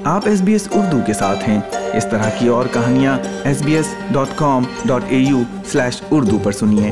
آپ SBS اردو کے ساتھ ہیں۔ اس طرح کی اور کہانیاں sbs.com.au/urdu پر سنیے۔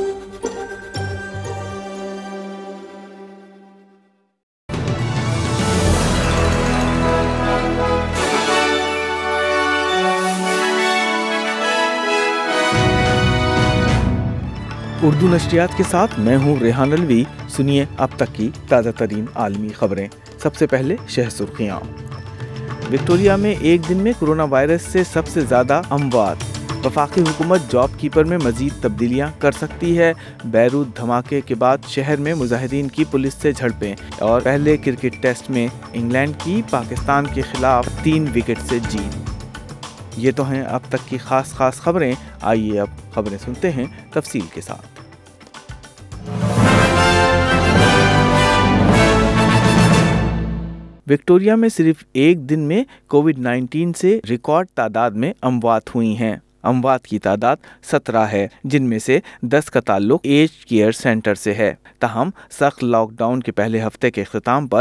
اردو نشریات کے ساتھ میں ہوں ریحان الوی۔ سنیے اب تک کی تازہ ترین عالمی خبریں۔ سب سے پہلے شہ سرخیاں۔ وکٹوریا میں ایک دن میں کرونا وائرس سے سب سے زیادہ اموات۔ وفاقی حکومت جاب کیپر میں مزید تبدیلیاں کر سکتی ہے۔ بیروت دھماکے کے بعد شہر میں مظاہرین کی پولیس سے جھڑپیں، اور پہلے کرکٹ ٹیسٹ میں انگلینڈ کی پاکستان کے خلاف 3 وکٹ سے جیت۔ یہ تو ہیں اب تک کی خاص خبریں۔ آئیے اب خبریں سنتے ہیں تفصیل کے ساتھ۔ وکٹوریا میں صرف ایک دن میں کووڈ-19 سے ریکارڈ تعداد میں اموات ہوئی ہیں۔ اموات کی تعداد 17 ہے، جن میں سے 10 کا تعلق ایج کیئر سینٹر سے ہے۔ تاہم سخت لاک ڈاؤن کے پہلے ہفتے کے اختتام پر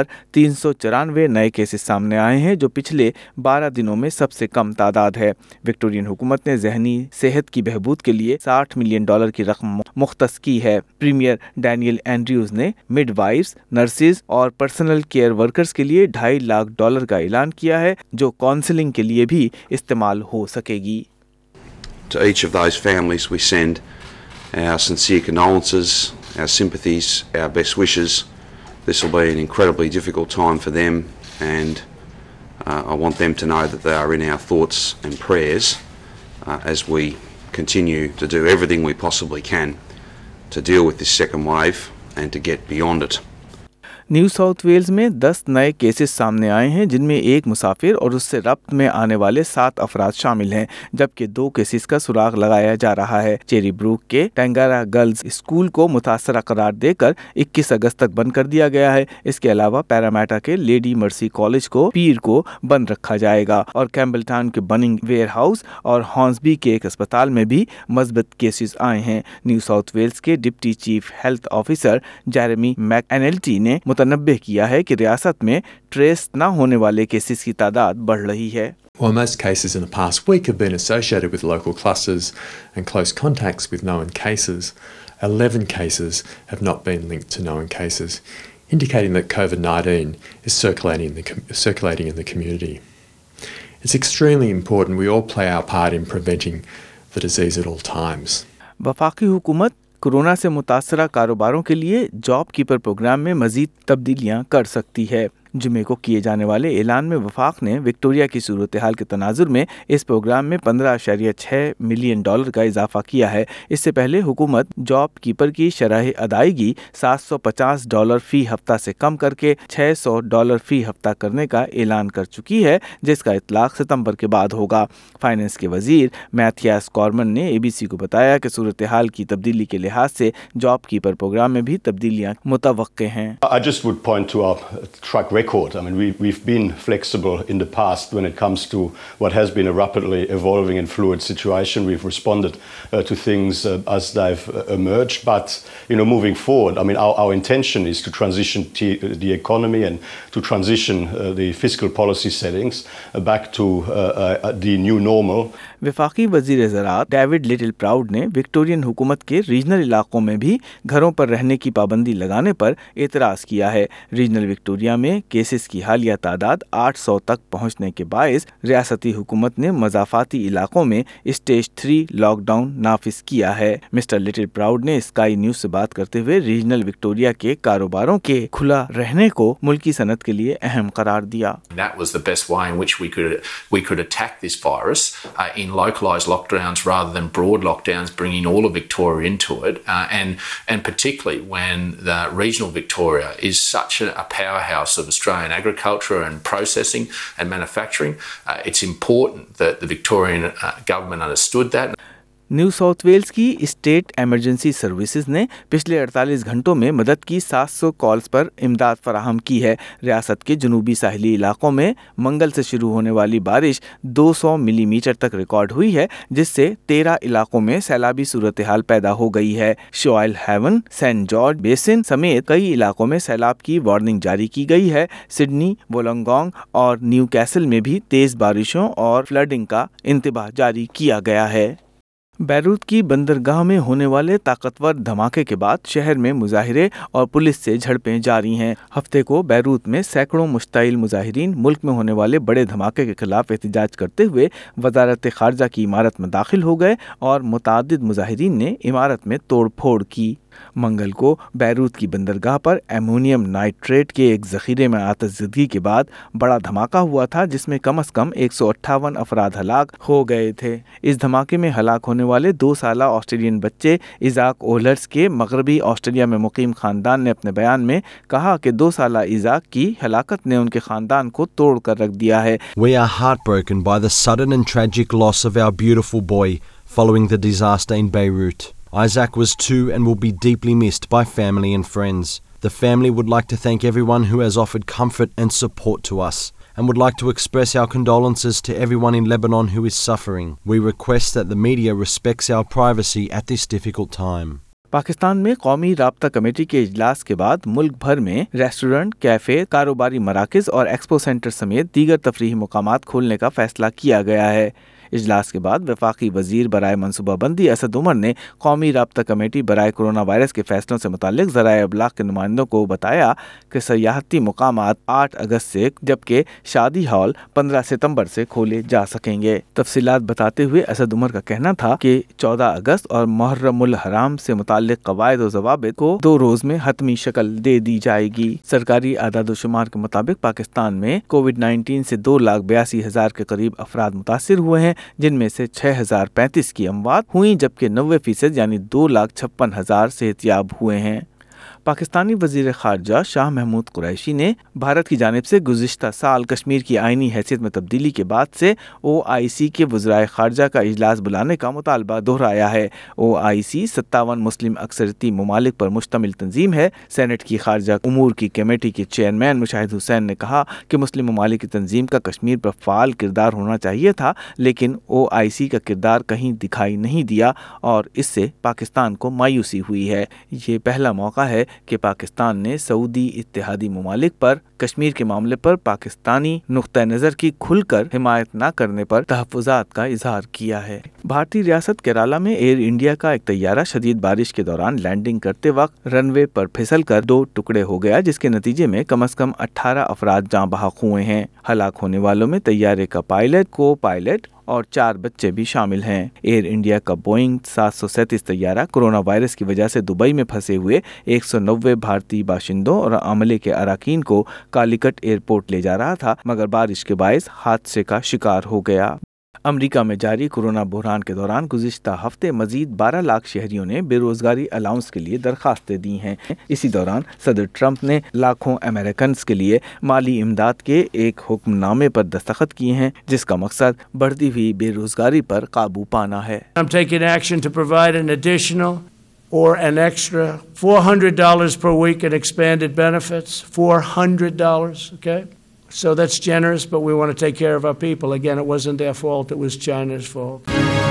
394 نئے کیسز سامنے آئے ہیں، جو پچھلے 12 دنوں میں سب سے کم تعداد ہے۔ وکٹورین حکومت نے ذہنی صحت کی بہبود کے لیے $60 ملین کی رقم مختص کی ہے۔ پریمیئر ڈینیل اینڈریوز نے مڈ وائفز، نرسز اور پرسنل کیئر ورکرز کے لیے $2.5 لاکھ کا اعلان کیا ہے، جو کاؤنسلنگ کے لیے بھی استعمال ہو سکے گی۔ To each of those families we send our sincere condolences, our sympathies, our best wishes. This will be an incredibly difficult time for them, and I want them to know that they are in our thoughts and prayers as we continue to do everything we possibly can to deal with this second wave and to get beyond it. New South Wales میں 10 نئے cases سامنے آئے ہیں، جن میں ایک مسافر اور اس سے ربط میں آنے والے 7 افراد شامل ہیں، جبکہ 2 کیسز کا سراغ لگایا جا رہا ہے۔ چیری بروک کے ٹینگارا گرلز اسکول کو متاثرہ قرار دے کر 21 اگست تک بند کر دیا گیا ہے۔ اس کے علاوہ پیرامیٹا کے لیڈی مرسی کالج کو پیر کو بند رکھا جائے گا، اور کیمبل ٹاؤن کے بننگ ویئر ہاؤس اور ہارنسبی کے ایک اسپتال میں بھی مثبت کیسز آئے ہیں۔ نیو ساؤتھ ویلز کے deputy chief health officer Jeremy McAnulty نے متنبہ کیا ہے کہ ریاست میں ٹریس نہ ہونے والے کیسز کی تعداد بڑھ رہی ہے۔ While most cases in the past week have been associated with local clusters and close contacts with known cases, 11 cases have not been linked to known cases, indicating that COVID-19 is circulating in the community. It's extremely important we all play our part in preventing the disease at all times. وفاقی حکومت corona سے متاثرہ کاروباروں کے لیے job keeper programme میں مزید تبدیلیاں کر سکتی ہے۔ جمعے کو کیے جانے والے اعلان میں وفاق نے وکٹوریا کی صورتحال کے تناظر میں اس پروگرام میں $15.6 ملین کا اضافہ کیا ہے۔ اس سے پہلے حکومت جاب کیپر کی شرح ادائیگی $750 فی ہفتہ سے کم کر کے $600 فی ہفتہ کرنے کا اعلان کر چکی ہے، جس کا اطلاق ستمبر کے بعد ہوگا۔ فائنانس کے وزیر میتھیاس کارمن نے ABC کو بتایا کہ صورتحال کی تبدیلی کے لحاظ سے جاب کیپر پروگرام میں بھی تبدیلیاں متوقع ہیں۔ I just would point to our track record. I mean, we've been flexible in the past when it comes to what has been a rapidly evolving and fluid situation. We've responded to things as they've emerged. But, moving forward, I mean, our intention is to transition the economy and to transition the fiscal policy settings back to the new normal. وفاقی وزیر زراعت David Littleproud نے Victorian حکومت کے regional علاقوں میں بھی گھروں پر رہنے کی پابندی لگانے پر اعتراض کیا ہے۔ ریجنل وکٹوریا میں کیسز کی حالیہ تعداد 800 تک پہنچنے کے باعث ریاستی حکومت نے مضافاتی علاقوں میں اسٹیج 3 لاک ڈاؤن نافذ کیا ہے۔ مسٹر لٹل پراؤڈ نے اسکائی نیوز سے بات کرتے ہوئے ریجنل وکٹوریا کے کاروباروں کے کھلا رہنے کو ملکی صنعت کے لیے اہم قرار دیا۔ That was the best way in which we could attack this virus in localised lockdowns rather than broad lockdowns, bringing all of Victoria into it, and particularly when the regional Victoria is such a powerhouse of Australian agriculture and processing and manufacturing. It's important that the Victorian government understood that. New South Wales की state emergency services ने पिछले 48 घंटों में मदद की 700 calls पर इमदाद फराहम की है। रियासत के जनूबी साहिली इलाकों में मंगल से शुरू होने वाली बारिश 200 मिलीमीटर तक रिकॉर्ड हुई है, जिससे 13 इलाकों में सैलाबी सूरत हाल पैदा हो गई है। Shoalhaven, Saint George Basin समेत कई इलाकों में सैलाब की वार्निंग जारी की गई है। सिडनी, वोलोंगोंग और न्यू कैसल में भी तेज बारिशों और फ्लडिंग का इंतबाह जारी किया गया है। बैरूत की बंदरगाह में होने वाले ताकतवर धमाके के बाद शहर में मुजाहिरे और पुलिस से झड़पें जारी हैं। हफ्ते को बैरूत में सैकड़ों मुश्ताइल मुजाहिरीन मुल्क में होने वाले बड़े धमाके के खिलाफ एहतजाज करते हुए वजारत खारजा की इमारत में दाखिल हो गए और मुतअद्दिद मुजाहिरीन ने इमारत में तोड़ फोड़ की। मंगल को बैरूत की बंदरगाह पर एमोनियम नाइट्रेट के एक जखीरे में आतिशज़दगी के बाद बड़ा धमाका हुआ था, जिसमें कम से कम 158 अफराद हलाक हो गए थे। इस धमाके में हलाक होने वाले 2 साला ऑस्ट्रेलियन बच्चे इजाक ओलर्स के मगरबी ऑस्ट्रेलिया में मुकीम खानदान ने अपने बयान में कहा कि 2 साला इजाक की हलाकत ने उनके खानदान को तोड़ कर रख दिया है। We are heartbroken by the sudden and tragic loss of our beautiful boy following the disaster in Beirut. Isaac was 2 and will be deeply missed by family and friends. The family would like to thank everyone who has offered comfort and support to us, and would like to express our condolences to everyone in Lebanon who is suffering. We request that the media respects our privacy at this difficult time. Pakistan में कौमी राब्ता committee के इजलास के बाद मुल्क भर में रेस्टोरेंट, कैफे, कारोबारी मराकज़ और एक्सपो सेंटर समेत दीगर तफरीही मुकामात खोलने का फैसला किया गया है। इजलास के बाद वफाकी वजीर बराए मनसूबाबंदी असद उमर ने कौमी राब्ता कमेटी बराए कोरोना वायरस के फैसलों से मुताल्लिक ज़राए अबलाग के नुमाइंदों को बताया कि सयाहती मुकामात 8 अगस्त से जबकि शादी हॉल 15 सितंबर से खोले जा सकेंगे। तफसीलात बताते हुए असद उमर का कहना था कि 14 अगस्त और मुहर्रमुल हराम से मुताल्लिक कवायद और ज़वाबित को 2 रोज़ में हतमी शक्ल दे दी जाएगी। सरकारी आदाद-ओ-शुमार के मुताबिक पाकिस्तान में कोविड-19 से 2,82,000 के करीब अफराद मुतासिर हुए हैं, जिनमें से 6,035 की अमवात हुई, जबकि 90% यानी 2,56,000 सेहतियाब हुए हैं। पाकिस्तानी वज़ीर ख़ारजा शाह महमूद कुरैशी ने भारत की जानिब से गुज़िश्ता साल कश्मीर की आइनी हैसियत में तब्दीली के बाद से OIC के वज़राए ख़ारजा का इजलास बुलाने का मुतालबा दोहराया है। OIC 57 मुस्लिम अक्सरियती ममालिक पर मुश्तमिल तंजीम है। सेनेट की ख़ारजा उमूर की कमेटी के चेयरमैन मुशाहिद हुसैन ने कहा कि मुस्लिम ममालिक की तंजीम का कश्मीर पर फ़ाल किरदार होना चाहिए था, लेकिन OIC का किरदार कहीं दिखाई नहीं दिया और इससे पाकिस्तान को मायूसी हुई है। ये पहला मौका है कि पाकिस्तान ने सऊदी इत्तेहादी ममालिक पर कश्मीर के मामले पर पाकिस्तानी नुक्ता नज़र की खुलकर हिमायत न करने पर तहफ़्फ़ुज़ात का इजहार किया है। भारतीय रियासत केरला में एयर इंडिया का एक तैयारा शदीद बारिश के दौरान लैंडिंग करते वक्त रनवे पर फिसल कर 2 टुकड़े हो गया, जिसके नतीजे में कम से कम 18 अफराद जाँ बहक हुए हैं। हलाक होने वालों में तैयारे का पायलट, को पायलट और 4 बच्चे भी शामिल हैं। एयर इंडिया का बोइंग 737 तैयारा कोरोना वायरस की वजह से दुबई में फंसे हुए 190 भारतीय बाशिंदों और अमले के अराकीन को कालीकट एयरपोर्ट ले जा रहा था, मगर बारिश के बायस हादसे का शिकार हो गया। अमेरिका में जारी कोरोना बहरान के दौरान गुज़िश्ता हफ्ते मजीद 12 लाख शहरियों ने बेरोजगारी अलाउंस के लिए दरखास्तें दी हैं। इसी दौरान सदर ट्रंप ने लाखों अमेरिकन के लिए माली इमदाद के एक हुक्मनामे पर दस्तखत किए हैं, जिसका मकसद बढ़ती हुई बेरोजगारी पर काबू पाना है। I'm taking action to provide an additional or an extra $400 per week in expanded benefits. $400, okay? So that's generous, but we want to take care of our people. Again, it wasn't their fault, it was China's fault.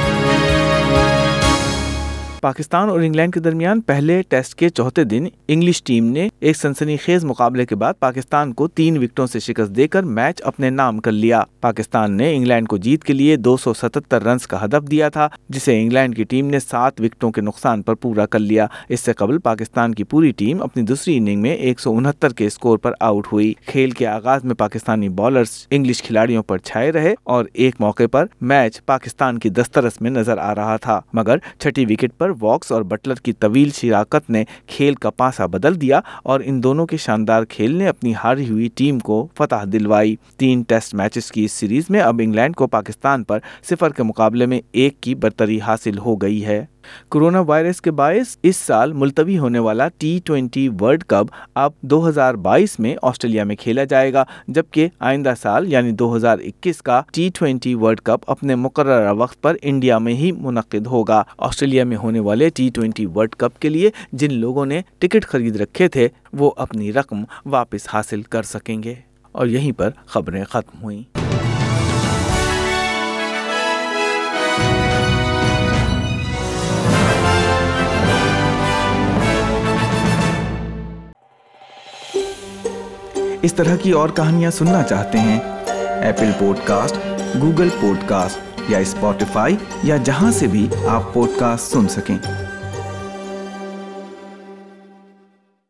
Pakistan और England के दरमियान पहले test के चौथे दिन English team ने एक सनसनीखेज मुकाबले के बाद पाकिस्तान को 3 विकेटों से शिकस्त देकर मैच अपने नाम कर लिया। पाकिस्तान ने इंग्लैंड को जीत के लिए 277 रन का हदफ दिया था, जिसे इंग्लैंड की टीम ने 7 विकेटों के नुकसान पर पूरा कर लिया। इससे कबल पाकिस्तान की पूरी टीम अपनी दूसरी इनिंग में 169 के स्कोर पर आउट हुई। खेल के आगाज में पाकिस्तानी बॉलर्स इंग्लिश खिलाड़ियों पर छाए रहे और एक मौके पर मैच पाकिस्तान की दस्तरस में नजर आ रहा था, मगर छठी विकेट पर वॉक्स और बटलर की तवील शिराकत ने खेल का पासा बदल दिया और इन दोनों के शानदार खेल ने अपनी हारी हुई टीम को फतह दिलवाई। 3 टेस्ट मैचेस की इस सीरीज में अब इंग्लैंड को पाकिस्तान पर 0 के मुकाबले में 1 की बरतरी हासिल हो गई है। कोरोना वायरस के बायस इस साल मुलतवी होने वाला T20 वर्ल्ड कप अब 2022 में ऑस्ट्रेलिया में खेला जाएगा, जबकि आइंदा साल यानी 2021 का T20 वर्ल्ड कप अपने मुकर्ररा वक्त पर इंडिया में ही मुनक्किद होगा। ऑस्ट्रेलिया में होने वाले T20 वर्ल्ड कप के लिए जिन लोगों ने टिकट खरीद रखे थे वो अपनी रकम वापस हासिल कर सकेंगे। और यहीं पर खबरें खत्म हुई। इस तरह की और कहानियाँ सुनना चाहते हैं? एप्पल पॉडकास्ट, गूगल पॉडकास्ट या स्पॉटिफाई या जहां से भी आप पॉडकास्ट सुन सकें।